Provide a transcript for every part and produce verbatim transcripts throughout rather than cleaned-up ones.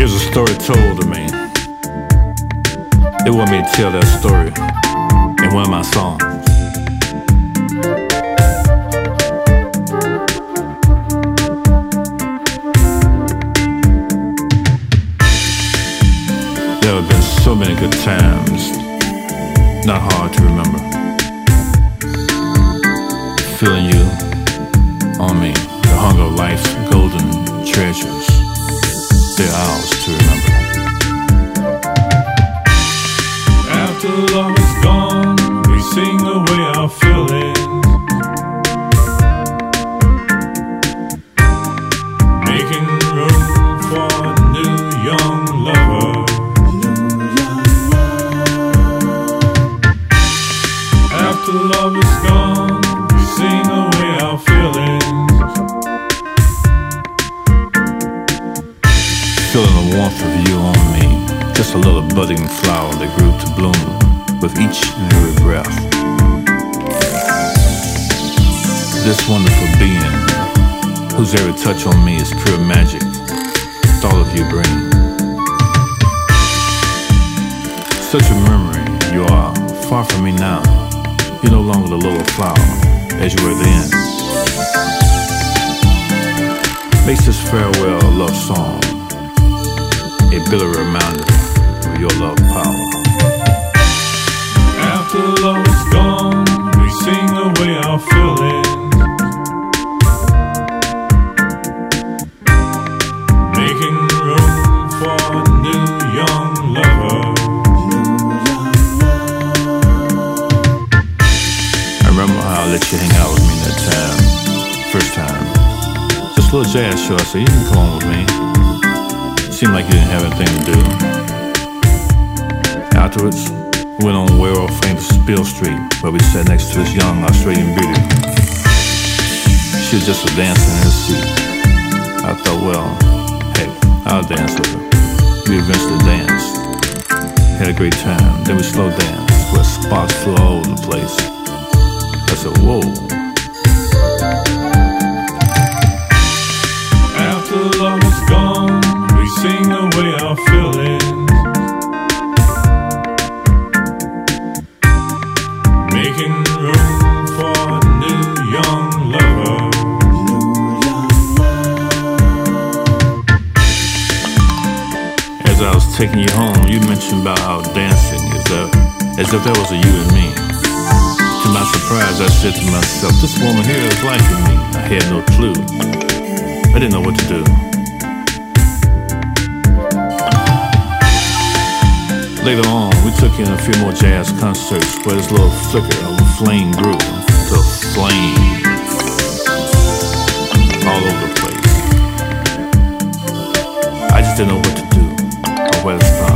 Here's a story told to me. They want me to tell that story in one of my songs. There have been so many good times, not hard to remember. Feeling you on me, the hunger of life's golden treasures, they're ours to remember. After love is gone, we sing away our feelings, making room for a new young lover. After love is gone, we sing away our feelings, feeling the warmth of you on me, just a little budding flower that grew to bloom with each and every breath. This wonderful being, whose every touch on me is pure magic, thought of you bring. Such a memory you are, far from me now. You're no longer the little flower as you were then. Makes this farewell love song a bitter reminder of your love power. After love is gone, we sing away our feelings, making room for a new young lover. I remember how I let you hang out with me that time, first time. Just a little jazz show, I said, you can come on with me. Seemed like you didn't have anything to do. Afterwards, we went on world famous Beale Street, where we sat next to this young Australian beauty. She was just a dancer in her seat. I thought, well, heck, I'll dance with her. We eventually danced, had a great time. Then we slow danced, where sparks flew all over the place. I said, whoa. After love is gone, we sing away our feelings, making room for a new young lover. As I was taking you home, you mentioned about how dancing is a, as if that was a you and me. To my surprise, I said to myself, this woman here is liking me. I had no clue. I didn't know what to do. Later on, we took in a few more jazz concerts where this little flicker of a flame grew to a flame all over the place. I just didn't know what to do or where to stop.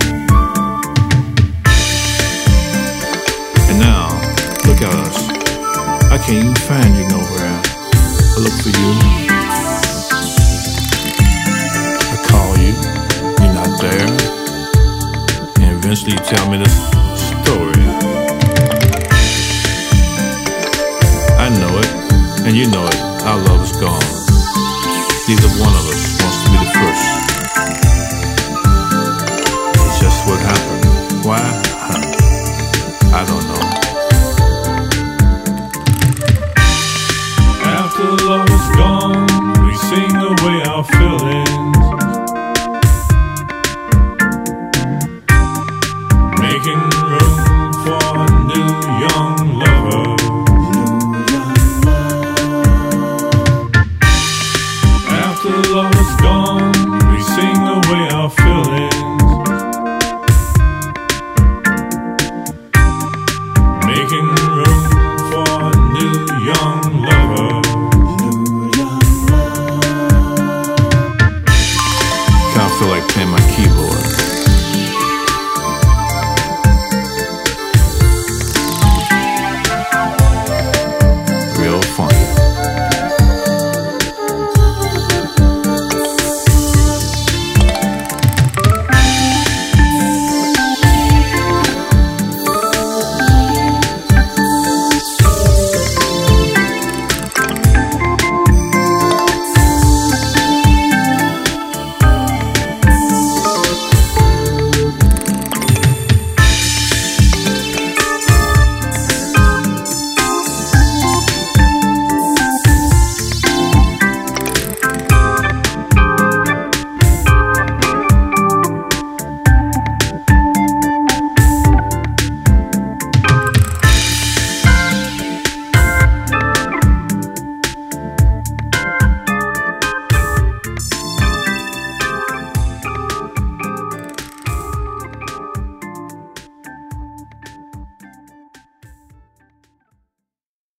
And now, look at us. I can't even find you nowhere. I look for you. I call you. You're not there. Eventually you tell me this story. I know it, and you know it. Our love is gone. Neither one of us wants to be the first. It's just what happened. Why? I don't know. After love is gone, we sing away our feelings, making room for a new young lover. After love is gone,